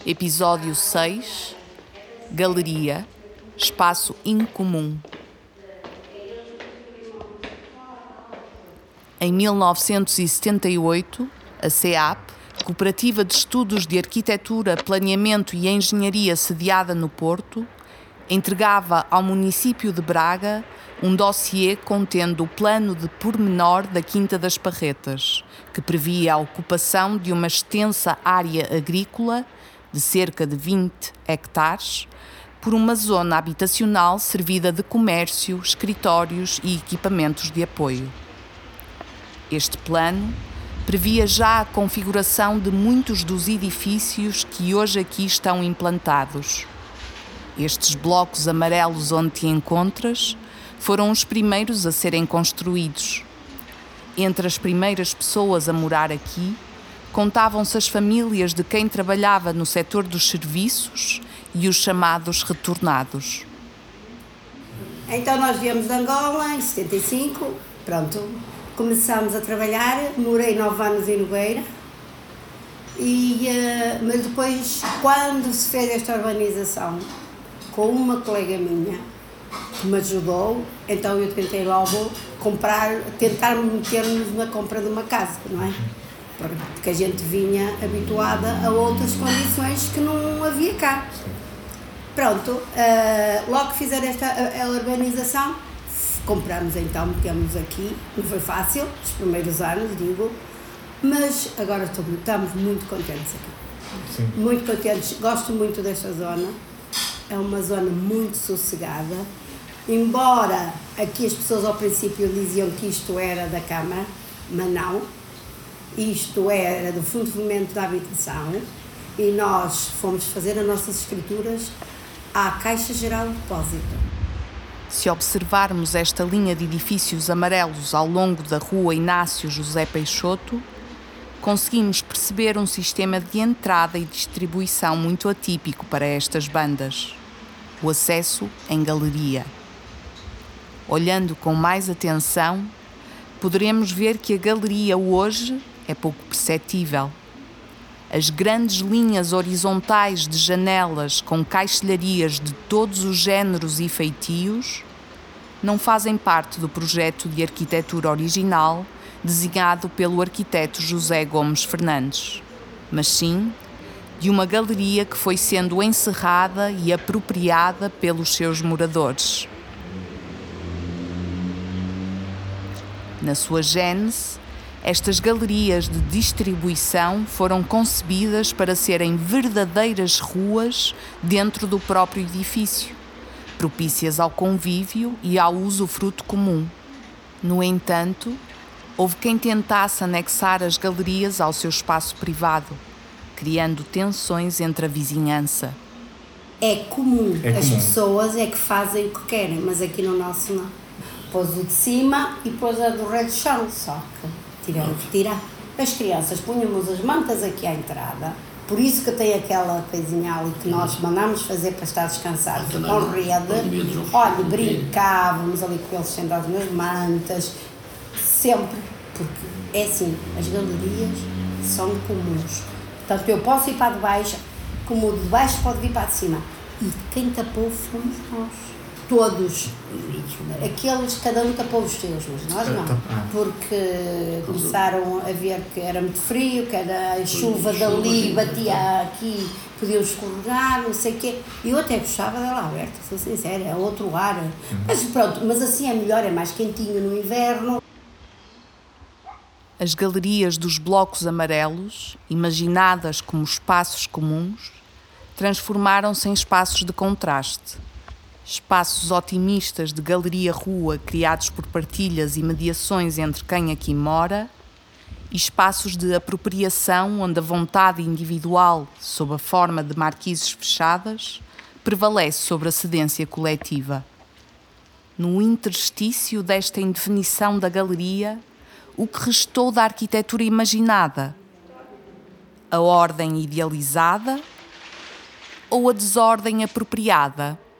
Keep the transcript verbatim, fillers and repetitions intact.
Episódio seis. Galeria, espaço incomum. Em mil novecentos e setenta e oito, a C E A P, Cooperativa de Estudos de Arquitetura, Planeamento e Engenharia sediada no Porto, entregava ao município de Braga um dossiê contendo o plano de pormenor da Quinta das Parretas, que previa a ocupação de uma extensa área agrícola de cerca de vinte hectares por uma zona habitacional servida de comércio, escritórios e equipamentos de apoio. Este plano previa já a configuração de muitos dos edifícios que hoje aqui estão implantados. Estes blocos amarelos onde te encontras foram os primeiros a serem construídos. Entre as primeiras pessoas a morar aqui, contavam-se as famílias de quem trabalhava no setor dos serviços e os chamados retornados. Então nós viemos de Angola em setenta e cinco, pronto, começámos a trabalhar, morei nove anos em Nogueira, e, uh, mas depois, quando se fez esta urbanização, com uma colega minha que me ajudou, então eu tentei logo comprar, tentar meter-nos na compra de uma casa, não é? Porque a gente vinha habituada a outras condições que não havia cá. Pronto, uh, logo que fizeram esta a, a urbanização, compramos então, metemos aqui, não foi fácil, os primeiros anos, digo, mas agora estou, estamos muito contentes aqui. Sim. Muito contentes, gosto muito desta zona, é uma zona muito sossegada, embora aqui as pessoas ao princípio diziam que isto era da Câmara, mas não. Isto era do Fundo de Fomento da Habitação e nós fomos fazer as nossas escrituras à Caixa Geral de Depósito. Se observarmos esta linha de edifícios amarelos ao longo da rua Inácio José Peixoto, conseguimos perceber um sistema de entrada e distribuição muito atípico para estas bandas: o acesso em galeria. Olhando com mais atenção, poderemos ver que a galeria hoje é pouco perceptível. As grandes linhas horizontais de janelas com caixilharias de todos os géneros e feitios não fazem parte do projeto de arquitetura original desenhado pelo arquiteto José Gomes Fernandes, mas sim de uma galeria que foi sendo encerrada e apropriada pelos seus moradores. Na sua gênese, estas galerias de distribuição foram concebidas para serem verdadeiras ruas dentro do próprio edifício, propícias ao convívio e ao usufruto comum. No entanto, houve quem tentasse anexar as galerias ao seu espaço privado, criando tensões entre a vizinhança. É comum, é as comum. Pessoas é que fazem o que querem, mas aqui no nosso não. Pôs o de cima e pôs a do rei do chão, só que tiveram que tirar. As crianças punhamos as mantas aqui à entrada, por isso que tem aquela coisinha ali que nós mandamos fazer para estar descansados, com rede. Olha, brincávamos ali com eles sentados nas mantas, sempre, porque é assim, as galerias são comuns. Portanto, eu posso ir para de baixo, como o de baixo pode vir para de cima. E quem tapou fomos nós. Todos, aqueles, cada um tapou os seus, mas nós não, porque começaram a ver que era muito frio, que era a chuva dali, batia aqui, podiam escorregar, não sei o quê, e eu até gostava dela aberta, sou sincera, é outro ar, mas pronto, mas assim é melhor, é mais quentinho no inverno. As galerias dos blocos amarelos, imaginadas como espaços comuns, transformaram-se em espaços de contraste. Espaços otimistas de galeria-rua criados por partilhas e mediações entre quem aqui mora, e espaços de apropriação onde a vontade individual, sob a forma de marquises fechadas, prevalece sobre a cedência coletiva. No interstício desta indefinição da galeria, o que restou da arquitetura imaginada? A ordem idealizada ou a desordem apropriada?